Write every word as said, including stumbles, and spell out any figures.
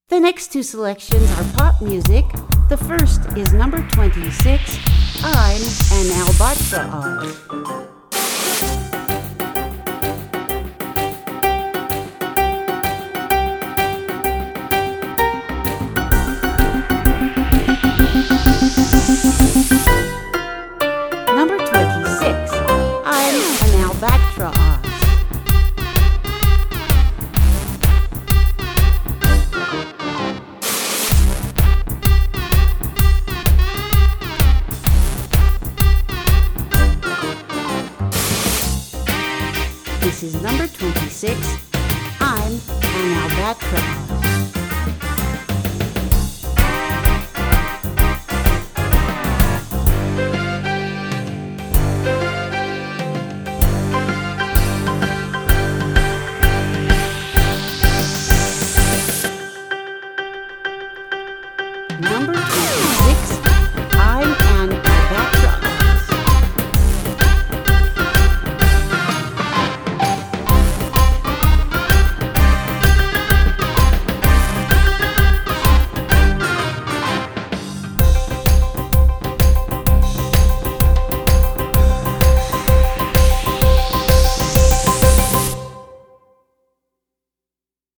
The next two selections are pop music. The first is number twenty-six, I'm an Albatross. Number twenty-six, I'm an Albatross. This is number twenty-six, I'm an Albatross. Number